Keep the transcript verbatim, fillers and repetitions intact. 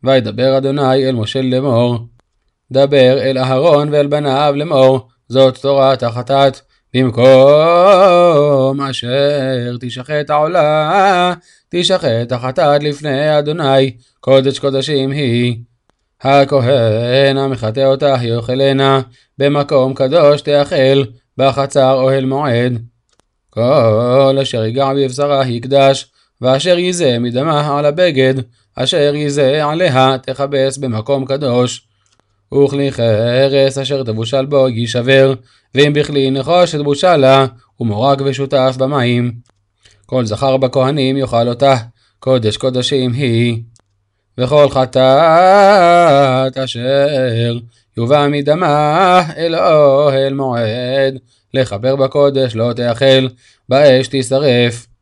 וידבר אדוני אל משה לאמור, דבר אל אהרון ואל בניו לאמור, זאת תורת החטאת, במקום אשר תשחט העולה, תשחט החטאת לפני אדוני, קודש קודשים היא. הכהן המחטא אותה יאכלנה, במקום קדוש תאכל, בחצר אוהל מועד. כל אשר ייגע בבשרה יקדש, ואשר ייזה מדמה על הבגד, אשר ייזה עליה תכבס במקום קדוש. וכלי חרס אשר תבושל בו יישבר, ואם בכלי נחושת בושלה, ומורג ושותף במים. כל זכר בכהנים יאכל אותה, קודש קודשים היא. וכל חטאת אשר יובא מדמה אל אוהל מועד, לחבר בקודש לא תאכל, באש תשרף.